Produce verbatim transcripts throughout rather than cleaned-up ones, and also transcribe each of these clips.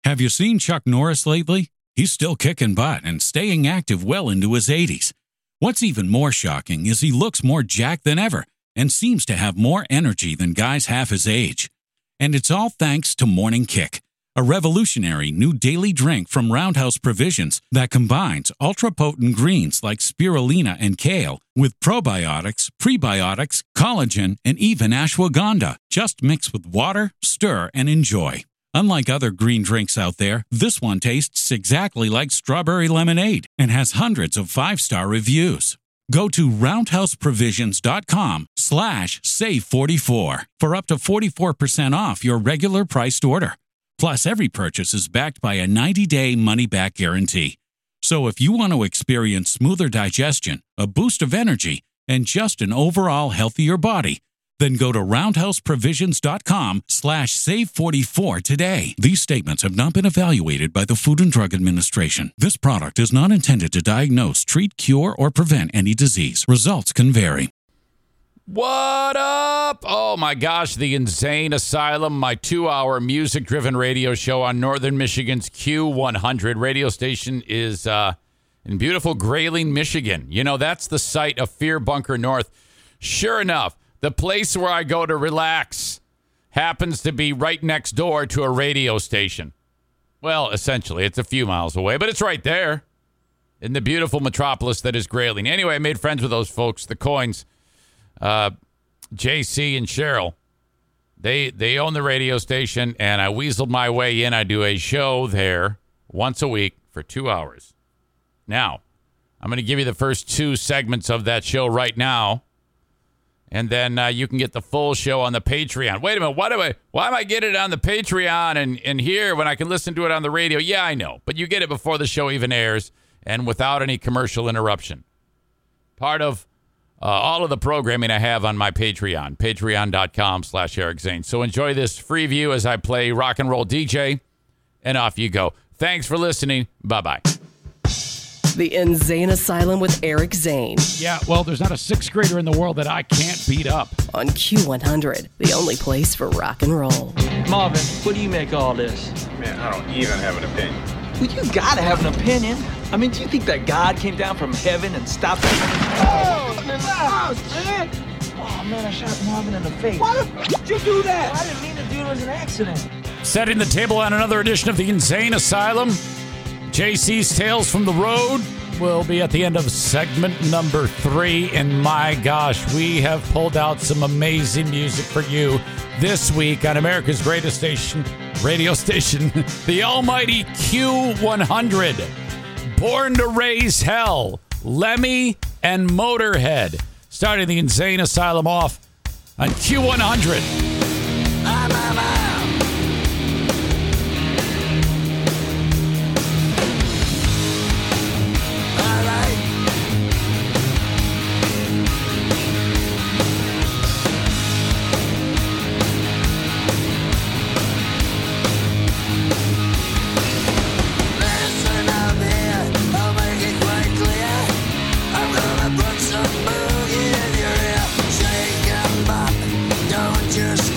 Have you seen Chuck Norris lately? He's still kicking butt and staying active well into his eighties. What's even more shocking is he looks more jacked than ever and seems to have more energy than guys half his age. And it's all thanks to Morning Kick, a revolutionary new daily drink from Roundhouse Provisions that combines ultra-potent greens like spirulina and kale with probiotics, prebiotics, collagen, and even ashwagandha. Just mix with water, stir, and enjoy. Unlike other green drinks out there, this one tastes exactly like strawberry lemonade and has hundreds of five-star reviews. Go to roundhouseprovisions.com slash save44 for up to forty-four percent off your regular priced order. Plus, every purchase is backed by a ninety-day money-back guarantee. So if you want to experience smoother digestion, a boost of energy, and just an overall healthier body, then go to roundhouseprovisions.com slash save44 today. These statements have not been evaluated by the Food and Drug Administration. This product is not intended to diagnose, treat, cure, or prevent any disease. Results can vary. What up? Oh, my gosh, the Insane Asylum, my two-hour music-driven radio show on Northern Michigan's Q one hundred radio station is uh, in beautiful Grayling, Michigan. You know, that's the site of Fear Bunker North. Sure enough, the place where I go to relax happens to be right next door to a radio station. Well, essentially, it's a few miles away, but it's right there in the beautiful metropolis that is Grayling. Anyway, I made friends with those folks, the Coins, uh, J C and Cheryl. They they own the radio station, and I weaseled my way in. I do a show there once a week for two hours. Now, I'm going to give you the first two segments of that show right now. And then uh, you can get the full show on the Patreon. Wait a minute. Why, do I, why am I getting it on the Patreon and, and here when I can listen to it on the radio? Yeah, I know. But you get it before the show even airs and without any commercial interruption. Part of uh, all of the programming I have on my Patreon, patreon.com slash Eric Zane. So enjoy this free view as I play Rock and Roll D J. And off you go. Thanks for listening. Bye-bye. The Insane Asylum with Eric Zane. Yeah, well, there's not a sixth grader in the world that I can't beat up. On Q one hundred, the only place for rock and roll. Marvin, what do you make of all this? Man, I don't even have an opinion. Well, you gotta have an opinion. I mean, do you think that God came down from heaven and stopped him? Oh, in the house, man! Oh, man, I shot Marvin in the face. Why the f*** did you do that? I didn't mean to do it. It was an accident. Setting the table on another edition of the Insane Asylum. J C's Tales from the Road will be at the end of segment number three. And my gosh, we have pulled out some amazing music for you this week on America's greatest station, radio station, the almighty Q one hundred. Born to Raise Hell, Lemmy, and Motorhead. Starting the Insane Asylum off on Q one hundred. Ah, ah, ah. Just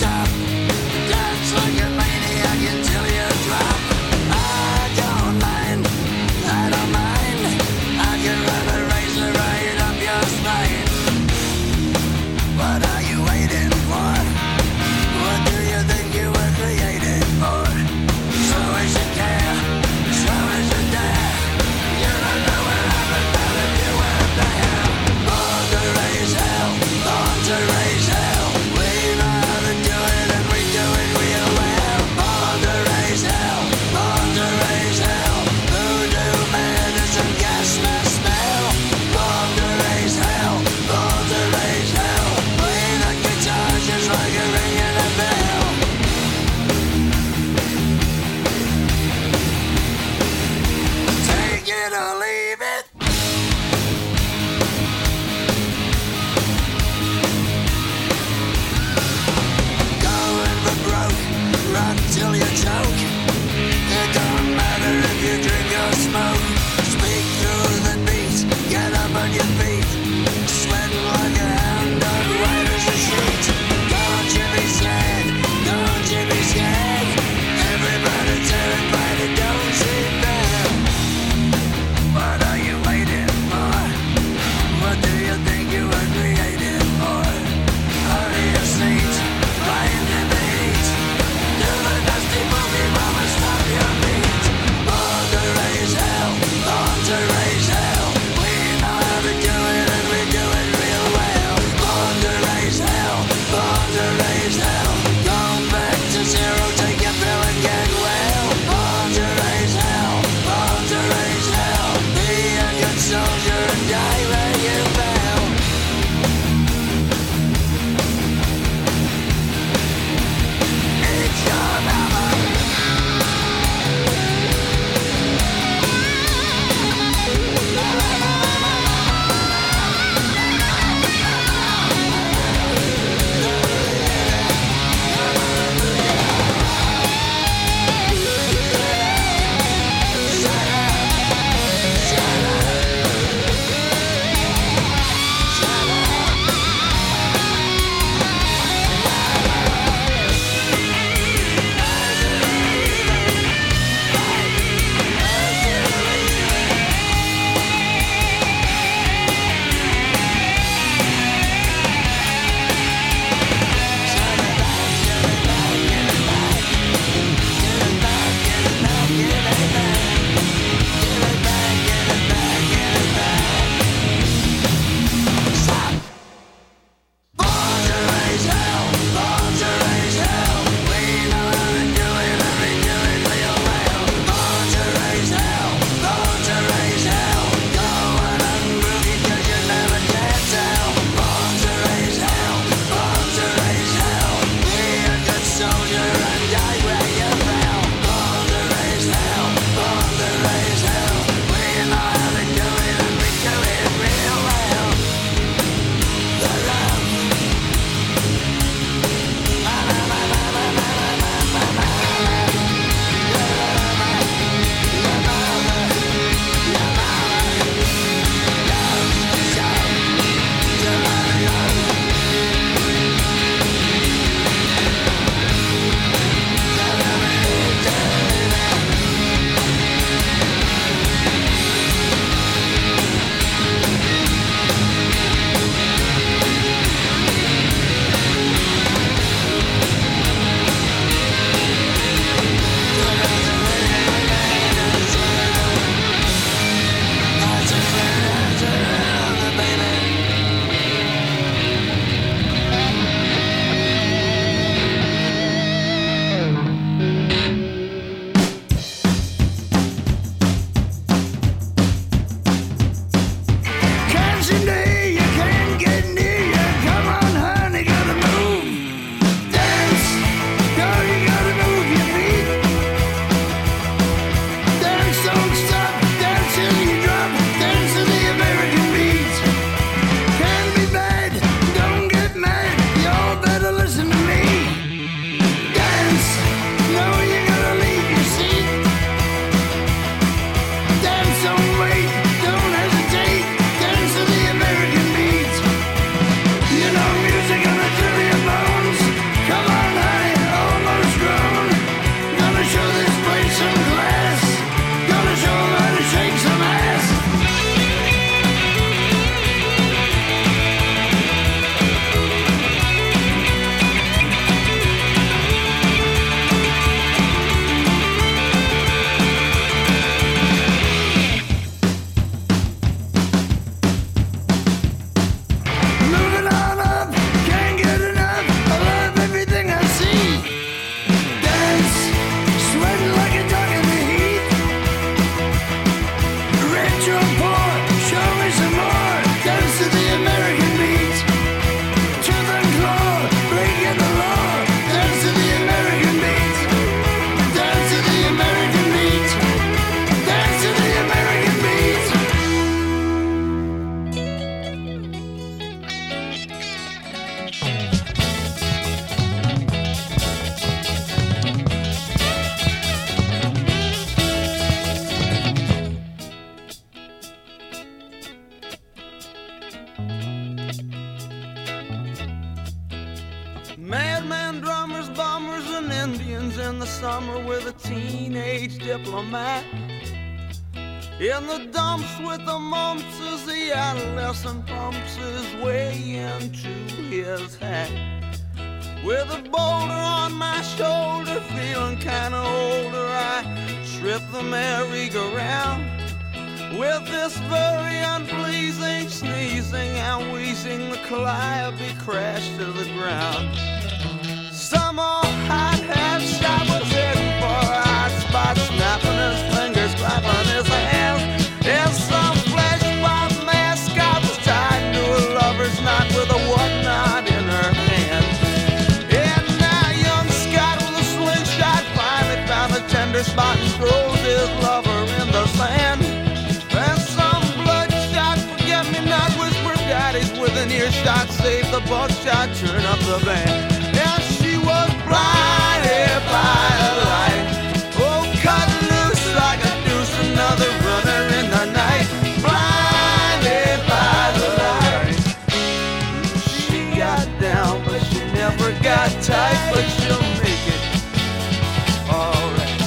summer with a teenage diplomat. In the dumps with the mumps as the adolescent pumps his way into his hat. With a boulder on my shoulder, feeling kinda older, I trip the merry-go-round. With this very unpleasing sneezing and wheezing, the calliope crashed to the ground. Some old hot-hat shot was heading for a hot spot, snapping his fingers, clapping his hands. And some flesh-pot mascot was tied to a lover's knot with a whatnot in her hand. And now young Scott with a slingshot finally found a tender spot and throws his lover in the sand. And some bloodshot forget-me-not whispered daddies with an earshot, save the buckshot, turn up the band. And she was blinded by the light, oh, cut loose like a deuce, another runner in the night. Blinded by the light, she got down, but she never got tight, but she'll make it alright.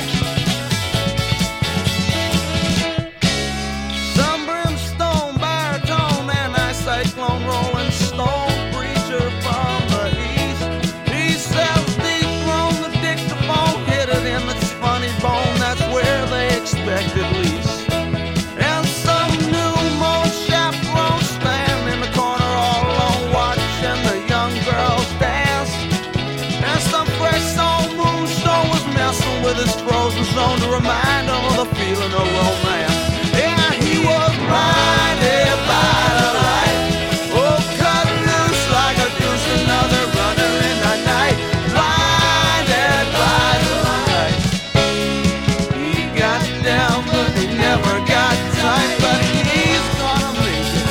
Some brimstone, baritone, and I cyclone, rolling stone, preacher from the east. He says dethrone the dictaphone, hit it in its funny bone, that's where they expect at least. And some new mo chaperone stand in the corner all alone, watching the young girls dance. And some fresh soul moonstone was messing with his frozen zone to remind him of the feeling of romance. Yeah, he was blinded by the light, oh, cut loose like a deuce, another runner in the night. Blinded by the light, he got down, but he never got tight, but he's gonna make it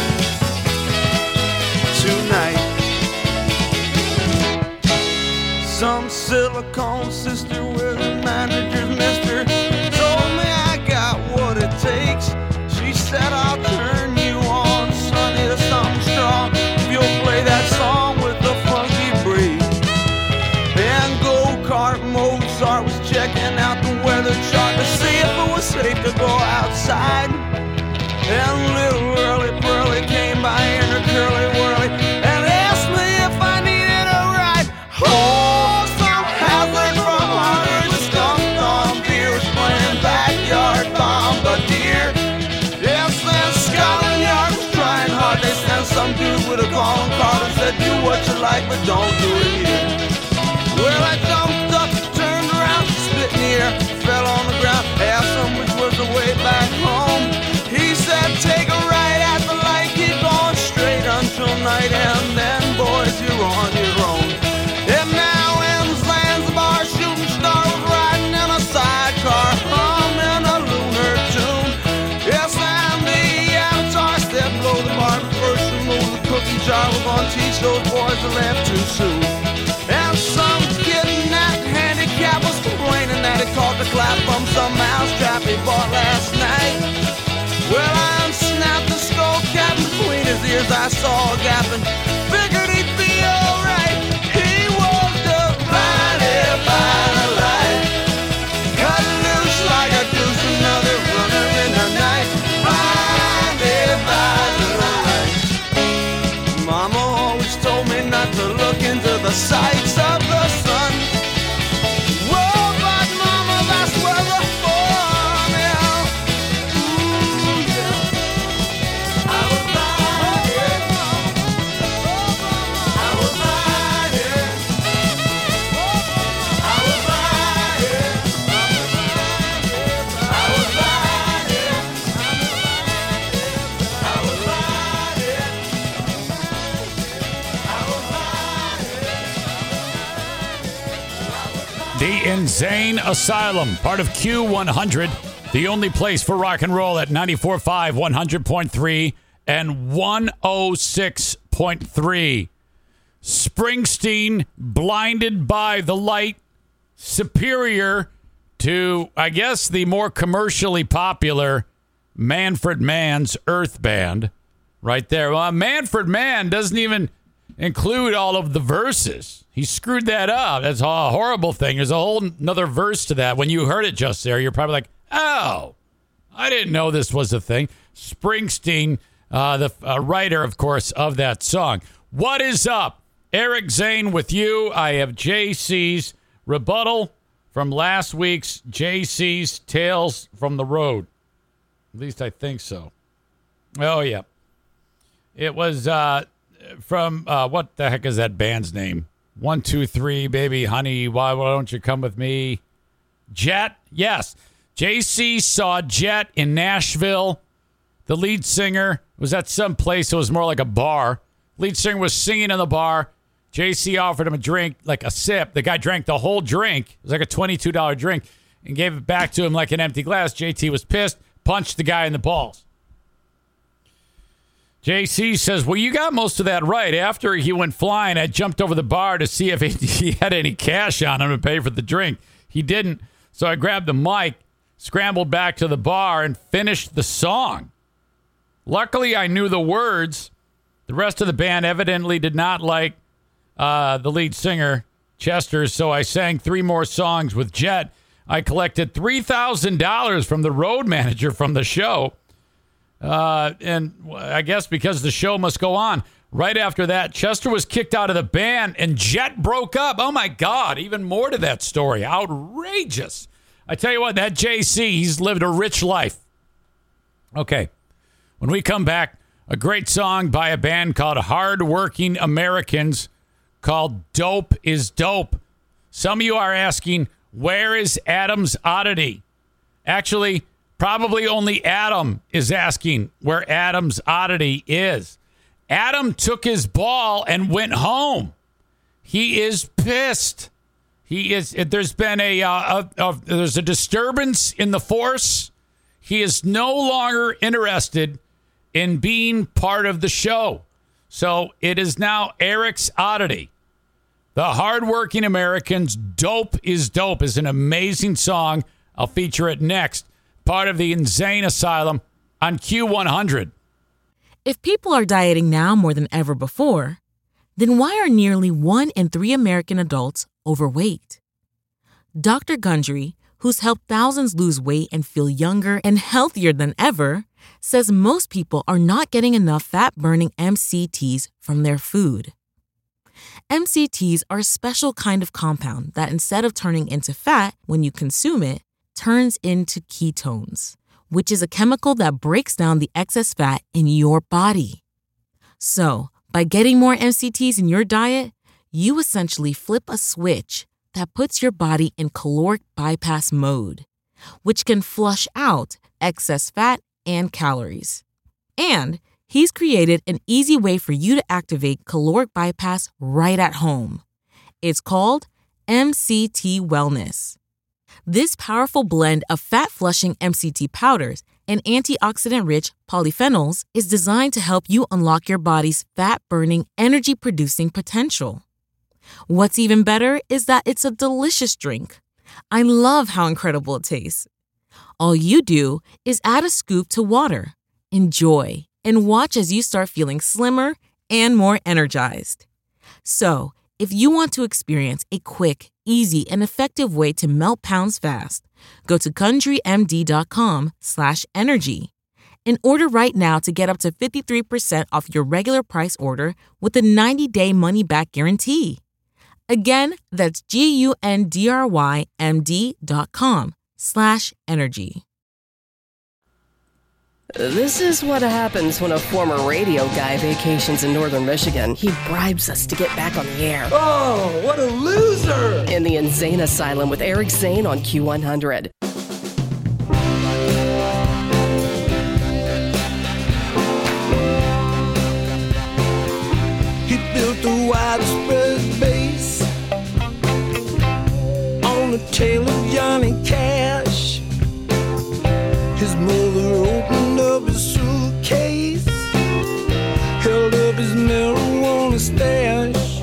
tonight. Some silicone sister with a manager's mister told me I got what it takes. She said I'll turn you on, sonny, to something strong if you'll play that song with the funky breed. And go-kart Mozart was checking out the weather chart to see if it was safe to go outside. And little Early Pearly came by in her curly whirly and asked me if I needed a ride. Oh, some hazard from Harvard stumped on beer was playing backyard bombardier. Yes, and Scotland Yard was trying hard. They sent some dude with a calling card and said, do what you like, but don't do it here. Well, I jumped up, turned around, spit in the air, fell on the ground, asked him which was the way back home. He said, take a right at the light, keep going straight until night, and then, boys, you're on your own. And now in Zanzibar, shooting star was riding in a sidecar, humming a lunar tune. Yes, and the avatar said, blow the bar, but first remove the cookie jar. We're gonna teach those boys to laugh too soon. And some kid in that handicap was complaining that he caught the clap from some mousetrap he bought last night. Well, I unsnapped the skull cap between his ears. I saw a gap and figured he'd be alright. He was just blinded by the light, cut loose like a deuce, another runner in the night. Blinded by the light. Mama always told me not to look into the sights of the sun. Whoa, but mama, that's where the fun is. Ooh, yeah. I was blinded. I was blinded. I was blinded. I was blinded. I was blinded. I was blinded. The Insane Asylum, part of Q one hundred, the only place for rock and roll at ninety-four point five, one hundred point three, and one oh six point three. Springsteen, Blinded by the Light, superior to, I guess, the more commercially popular Manfred Mann's Earth Band. Right there. Well, Manfred Mann doesn't even, include all of the verses. He screwed that up. That's a horrible thing. There's a whole another verse to that. When you heard it just there, you're probably like, oh, I didn't know this was a thing. Springsteen, uh, the uh, writer, of course, of that song. What is up? Eric Zane with you. I have J C's rebuttal from last week's J C's Tales from the Road. At least I think so. Oh, yeah. It was uh, from, uh, what the heck is that band's name? One, two, three, baby, honey, why, why don't you come with me? Jet? Yes. J C saw Jet in Nashville. The lead singer was at some place. It was more like a bar. Lead singer was singing in the bar. J C offered him a drink, like a sip. The guy drank the whole drink. It was like a twenty-two dollars drink and gave it back to him like an empty glass. J T was pissed, punched the guy in the balls. J C says, well, you got most of that right. After he went flying, I jumped over the bar to see if he, he had any cash on him to pay for the drink. He didn't, so I grabbed the mic, scrambled back to the bar, and finished the song. Luckily, I knew the words. The rest of the band evidently did not like uh, the lead singer, Chester, so I sang three more songs with Jet. I collected three thousand dollars from the road manager from the show. Uh, and I guess because the show must go on. Right after that, Chester was kicked out of the band and Jet broke up. Oh, my God. Even more to that story. Outrageous. I tell you what, that J C, he's lived a rich life. Okay. When we come back, a great song by a band called Hardworking Americans called Dope is Dope. Some of you are asking, where is Adam's Oddity? Actually, probably only Adam is asking where Adam's Oddity is. Adam took his ball and went home. He is pissed. He is. There's been a, uh, a, a there's a disturbance in the force. He is no longer interested in being part of the show. So it is now Eric's Oddity. The Hardworking Americans, Dope is Dope is an amazing song. I'll feature it next. Part of the Insane Asylum on Q one hundred. If people are dieting now more than ever before, then why are nearly one in three American adults overweight? Doctor Gundry, who's helped thousands lose weight and feel younger and healthier than ever, says most people are not getting enough fat-burning M C Ts from their food. M C Ts are a special kind of compound that instead of turning into fat when you consume it, turns into ketones, which is a chemical that breaks down the excess fat in your body. So, by getting more M C Ts in your diet, you essentially flip a switch that puts your body in caloric bypass mode, which can flush out excess fat and calories. And he's created an easy way for you to activate caloric bypass right at home. It's called M C T Wellness. This powerful blend of fat-flushing M C T powders and antioxidant-rich polyphenols is designed to help you unlock your body's fat-burning, energy-producing potential. What's even better is that it's a delicious drink. I love how incredible it tastes. All you do is add a scoop to water, enjoy, and watch as you start feeling slimmer and more energized. So, if you want to experience a quick, easy, and effective way to melt pounds fast, go to CountryMD.com slash energy and order right now to get up to fifty-three percent off your regular price order with a ninety-day money-back guarantee. Again, that's G-U-N-D-R-Y-M-D dot com slash energy. This is what happens when a former radio guy vacations in northern Michigan. He bribes us to get back on the air. Oh, what a loser! In the Insane Asylum with Eric Zane on Q one hundred. He built a widespread base on the tail of Johnny Cash. His mother opened up his suitcase, held up his marijuana stash.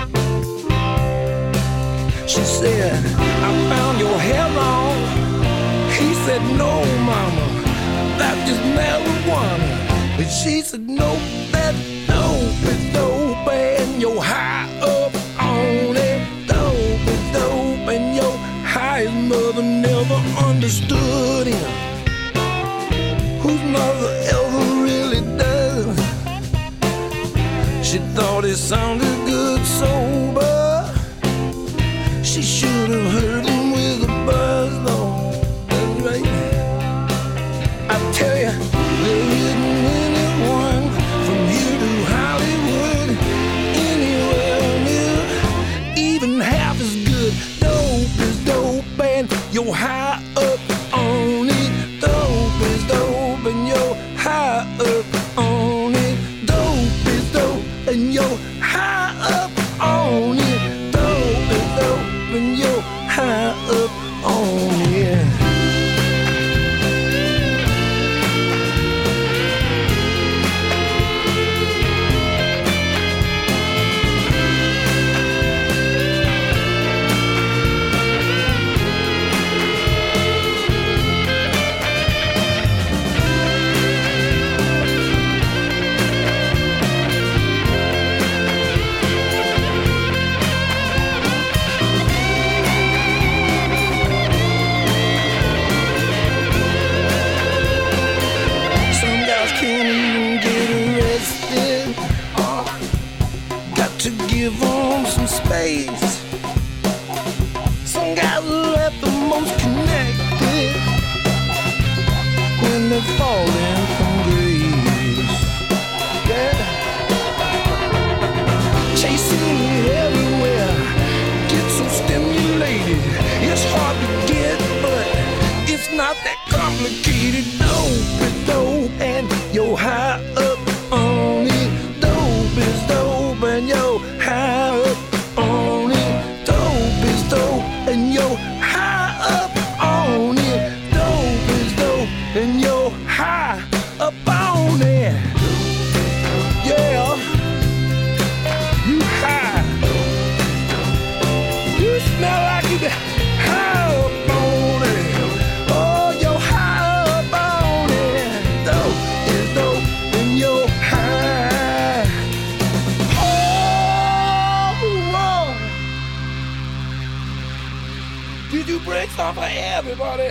She said, I found your hair long. He said, no, mama, that's just marijuana. But she said, no, that's dope, it's dope, and your understood him, whose mother ever really does. She thought it sounded good sober. She should have heard him with a buzz, though. That's right. I tell ya, there isn't anyone from here to Hollywood, anywhere near even half as good. Dope is dope and you're high up on it. Dope is dope and you're high up on it. Dope is dope and you're high up on it. Dope is dope and you're high up on it. Some guys can't even get arrested. Uh, got to give them some space. Some guys are at the most connected when they're falling from grace. Yeah. Chasing it everywhere, get so stimulated. It's hard to get, but it's not that complicated. Dope is dope and you're high up on it. Dope is dope and you're high up on it. Dope is dope and you're high up on it. Dope is dope and you're high up on it. Yeah, you high. You smell like you high up on it. Oh, you're high up on it. Dope is dope and you're high. Oh, Lord. Did you bring some for everybody?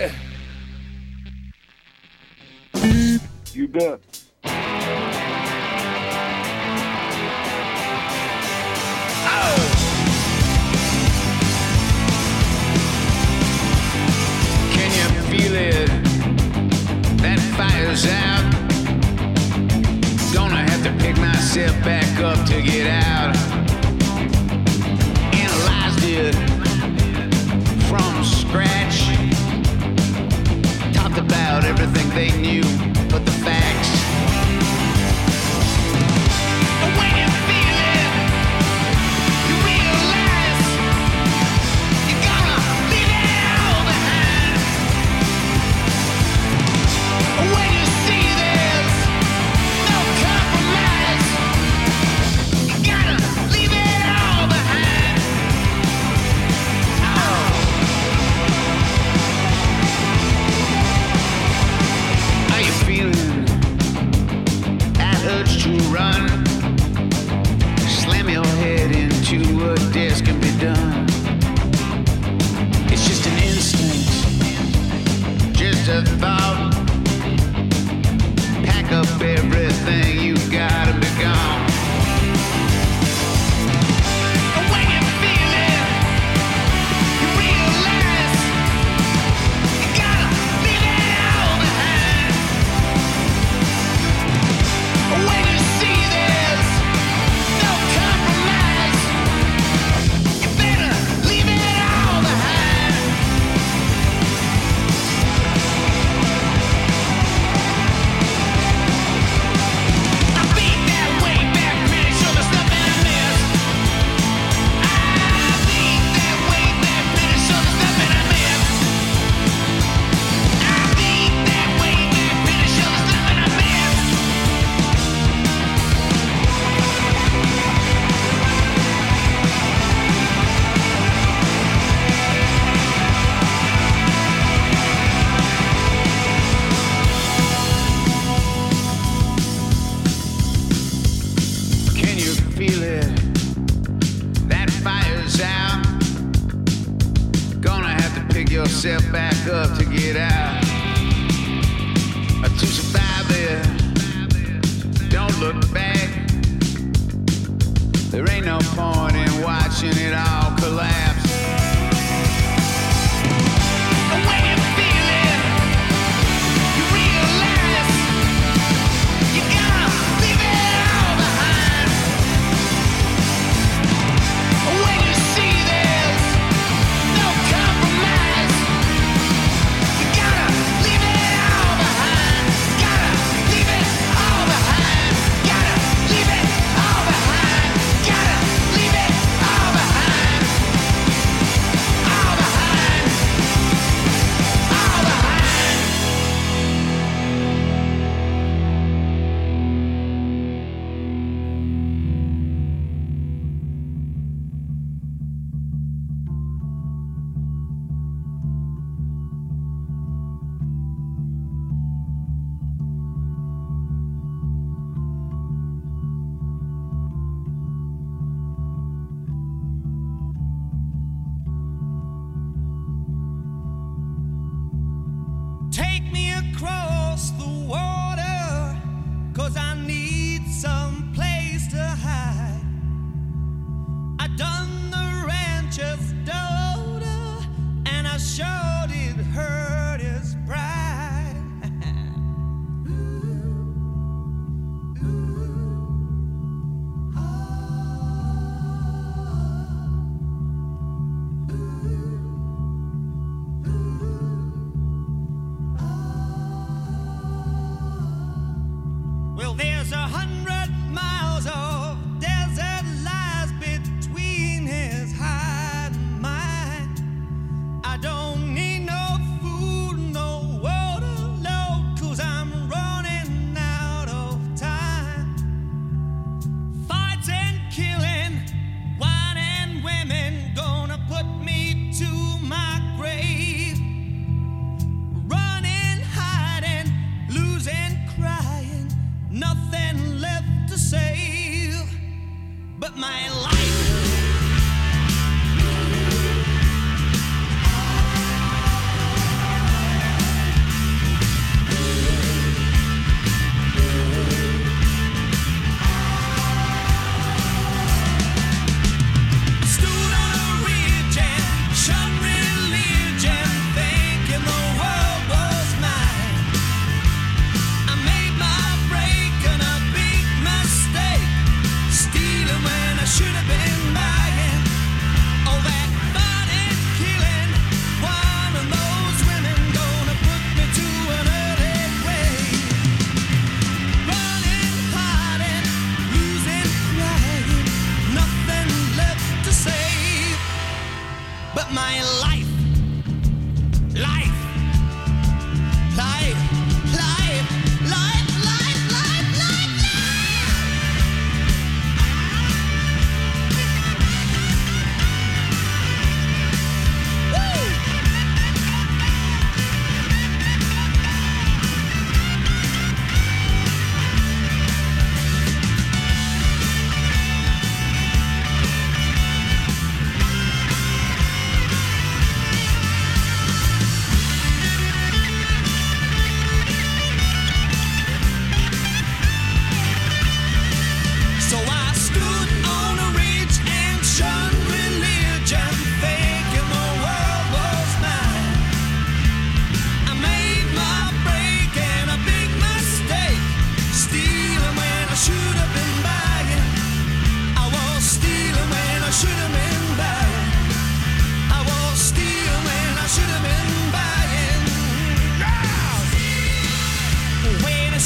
You bet. Can you feel it? That fire's out. Gonna have to pick myself back up to get out. Analyzed it from scratch. Talked about everything they knew but the facts. And when you feel it, you realize you're gonna leave it all behind. When you see there's no compromise, you gotta leave it all behind. Oh. Are you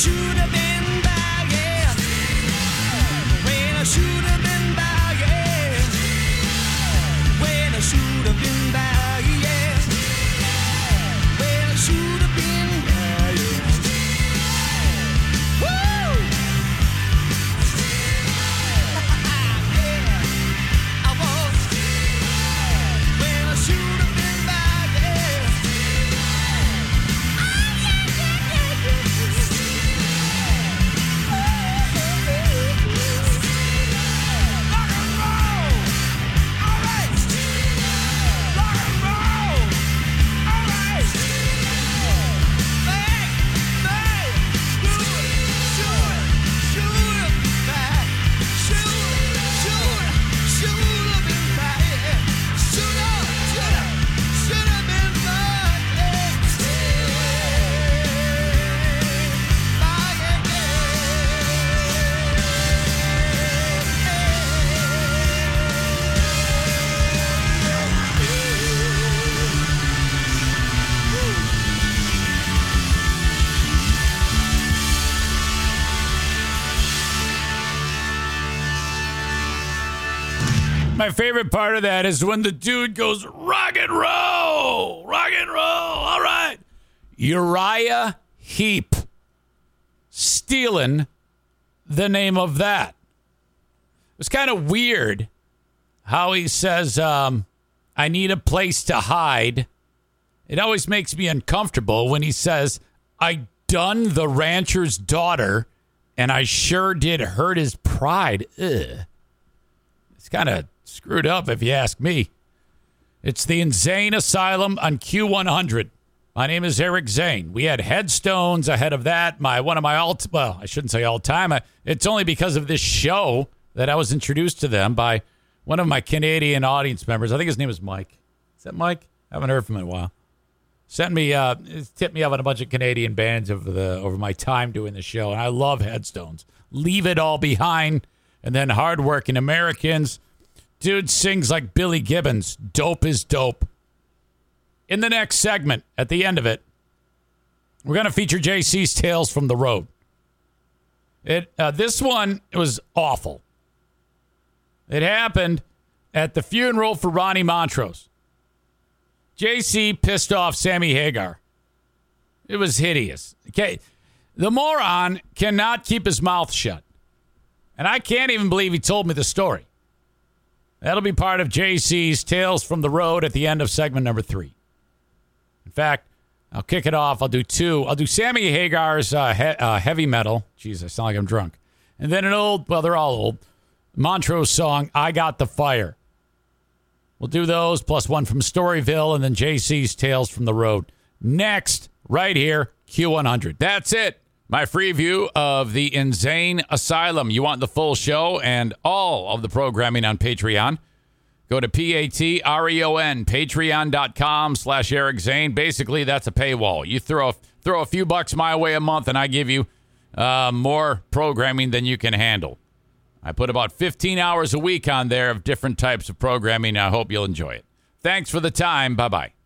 should have been back, yeah. When I should have been back, yeah. When I should have been back, yeah. When I should have been back, yeah. Woo! Yeah, I was. When I should have been back, yeah. My favorite part of that is when the dude goes, rock and roll, rock and roll. All right. Uriah Heep. Stealing the name of that. It's kind of weird how he says, um, I need a place to hide. It always makes me uncomfortable when he says, I done the rancher's daughter, and I sure did hurt his pride. Ugh. It's kind of screwed up if you ask me. It's the Insane Asylum on Q one hundred. My name is Eric Zane. We had Headstones ahead of that. My one of my all well, I shouldn't say all time. It's only because of this show that I was introduced to them by one of my Canadian audience members. I think his name is Mike. Is that Mike? I haven't heard from him in a while. Sent me, uh, tipped me up on a bunch of Canadian bands over the over my time doing the show, and I love Headstones. Leave It All Behind, and then Hardworking Americans. Dude sings like Billy Gibbons. Dope is dope. In the next segment, at the end of it, we're going to feature J C's Tales from the Road. It uh, this one it was awful. It happened at the funeral for Ronnie Montrose. J C pissed off Sammy Hagar. It was hideous. Okay, the moron cannot keep his mouth shut. And I can't even believe he told me the story. That'll be part of J C's Tales from the Road at the end of segment number three. In fact, I'll kick it off. I'll do two. I'll do Sammy Hagar's uh, he- uh, Heavy Metal. Jeez, I sound like I'm drunk. And then an old, well, they're all old, Montrose song, I Got the Fire. We'll do those, plus one from Storyville, and then J C's Tales from the Road. Next, right here, Q one hundred. That's it. My free view of the Insane Asylum. You want the full show and all of the programming on Patreon? Go to P-A-T-R-E-O-N, patreon.com slash Eric Zane. Basically, that's a paywall. You throw a, throw a few bucks my way a month, and I give you uh, more programming than you can handle. I put about fifteen hours a week on there of different types of programming. I hope you'll enjoy it. Thanks for the time. Bye-bye.